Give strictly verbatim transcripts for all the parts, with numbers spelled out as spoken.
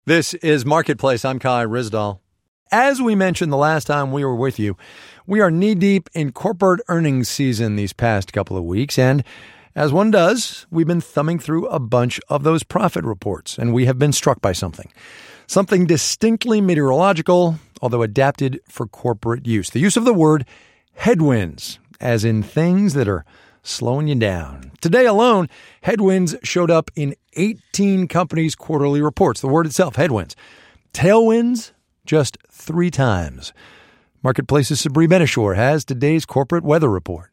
This is Marketplace. I'm Kai Ryssdal. As we mentioned the last time we were with you, we are knee-deep in corporate earnings season these past couple of weeks, and as one does, we've been thumbing through a bunch of those profit reports, and we have been struck by something. Something distinctly meteorological, although adapted for corporate use. The use of the word headwinds, as in things that are slowing you down. Today alone, headwinds showed up in eighteen companies' quarterly reports. The word itself, headwinds. Tailwinds, just three times. Marketplace's Sabri Ben-Achour has today's corporate weather report.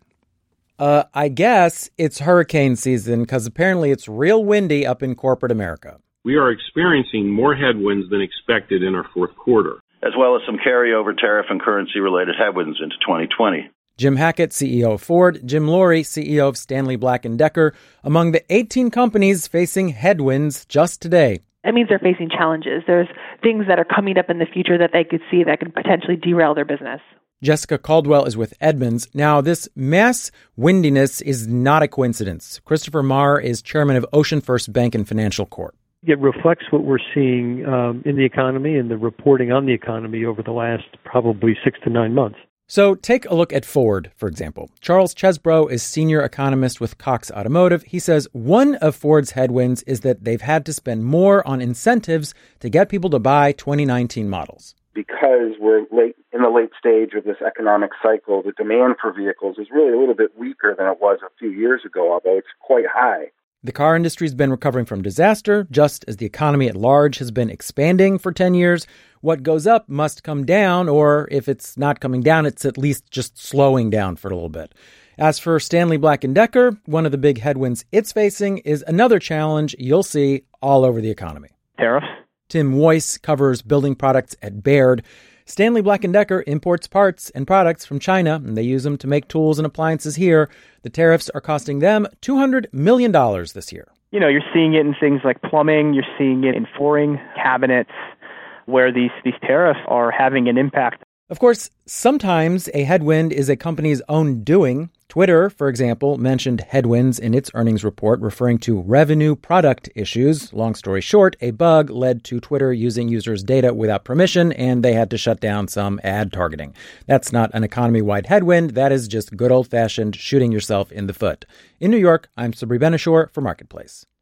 Uh, I guess it's hurricane season because apparently it's real windy up in corporate America. We are experiencing more headwinds than expected in our fourth quarter, as well as some carryover tariff and currency-related headwinds into twenty twenty. Jim Hackett, C E O of Ford, Jim Loree, C E O of Stanley Black and Decker, among the eighteen companies facing headwinds just today. That means they're facing challenges. There's things that are coming up in the future that they could see that could potentially derail their business. Jessica Caldwell is with Edmunds. Now, this mass windiness is not a coincidence. Christopher Maher is chairman of Ocean First Bank and Financial Corp. It reflects what we're seeing um, in the economy and the reporting on the economy over the last probably six to nine months. So take a look at Ford, for example. Charles Chesbrough is senior economist with Cox Automotive. He says one of Ford's headwinds is that they've had to spend more on incentives to get people to buy twenty nineteen models. Because we're late in the late stage of this economic cycle, the demand for vehicles is really a little bit weaker than it was a few years ago, although it's quite high. The car industry's been recovering from disaster, just as the economy at large has been expanding for ten years. What goes up must come down, or if it's not coming down, it's at least just slowing down for a little bit. As for Stanley Black and Decker, one of the big headwinds it's facing is another challenge you'll see all over the economy. Tariffs. Tim Weiss covers building products at Baird. Stanley Black and Decker imports parts and products from China, and they use them to make tools and appliances here. The tariffs are costing them two hundred million dollars this year. You know, you're seeing it in things like plumbing. You're seeing it in flooring, cabinets, where these, these tariffs are having an impact. Of course, sometimes a headwind is a company's own doing. Twitter, for example, mentioned headwinds in its earnings report, referring to revenue product issues. Long story short, a bug led to Twitter using users' data without permission, and they had to shut down some ad targeting. That's not an economy-wide headwind. That is just good old-fashioned shooting yourself in the foot. In New York, I'm Sabri Ben-Achour for Marketplace.